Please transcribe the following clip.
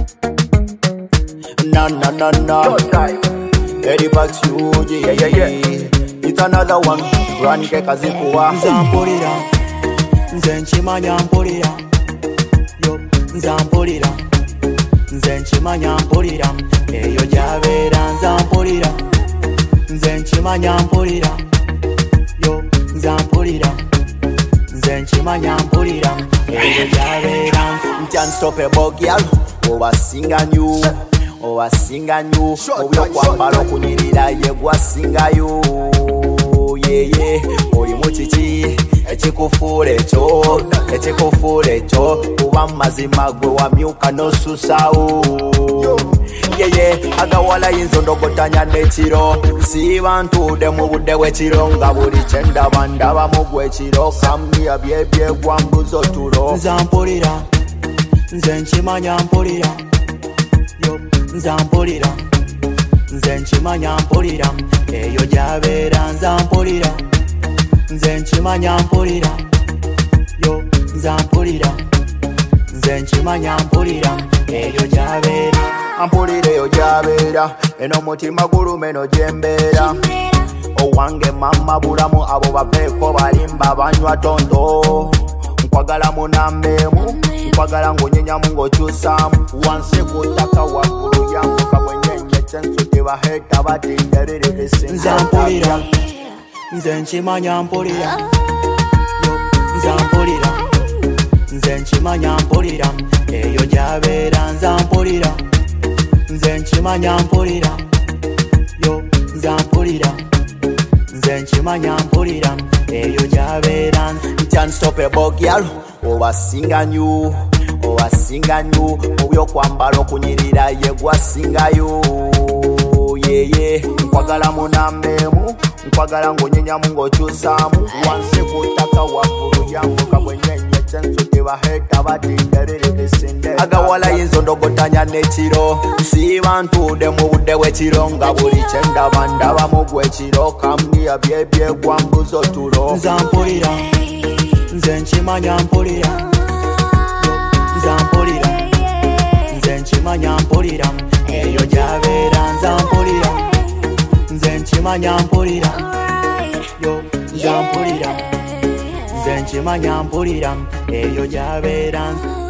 No. Eddie Pax Yuji, yeah. It's another one. Run Kekazikuwa. Nzampulira, nze nkimanya mpulira. Yo, nzampulira, nze nkimanya mpulira. Eyo gy'abeera nzampulira, nze nkimanya mpulira. Yo, nzampulira, nze nkimanya mpulira. Eyo gy'abeera. Unstoppable girl, owasinganyu. Obyokwambala okunyirira ye gwasingayo. Yeye oli mukiki ekikufuula ekyo kuba mazima gwe wamyuka n'osusawo. Yeye agawala yinza ndogotanya n'ekiro siba ntuudde mu budde bw'ekiro nga buli kye ndaba mu gw'ekiro kamya byebyegwa mbuza otulo. Nzampulira, nze nkimanya mpulira. Yo, nzampulira, nze nkimanya mpulira. Eyo gy'abeera nzampulira, nze nkimanya mpulira. Yo, nzampulira, nze nkimanya mpulira. Eyo gy'abeera. Ampulira eyo gy'abeera, eno mutima guluma eno gyembeera. Owange mama bulamu abo bapeeko balimba banywa tonto. Nkwagala munambeemu, nkwagala ng'onyinyamu ng'okyusaamu. Wansi ku ttaka waggulu yambuka mwenyenye kyensudde baheeta batinderere esinga. Nzampulira, nze nkimanya mpulira. Yo, nzampulira, nze nkimanya mpulira. Eyo gy'abeera nzampulira, nze nkimanya mpulira. Yo, nzampulira, nze nkimanya mpulira. Eyo gy'abeera. Unstoppable girl, owasinganyu. Obyokwambala okunyirira ye gwasingayo. Yeye nkwagala munambeemu, nkwagala ng'onyinyamu ng'okyusaamu. Wansi ku ttaka waggulu yambuka mwenyenye kyensudde baheeta batinderere esinde. Agawala yinza ndogotanya n'ekiro siba ntuudde mu budde bw'ekiro nga buli kye ndaba mu gw'ekiro kamya byebyegwa mbuza otulo. Nzampulira, nze nkimanya mpulira. Nzampulira, nze nkimanya mpulira. Eyo gy'abeera nzampulira, nze nkimanya mpulira. Yo, nzampulira, nze nkimanya mpulira. Eyo gy'abeera.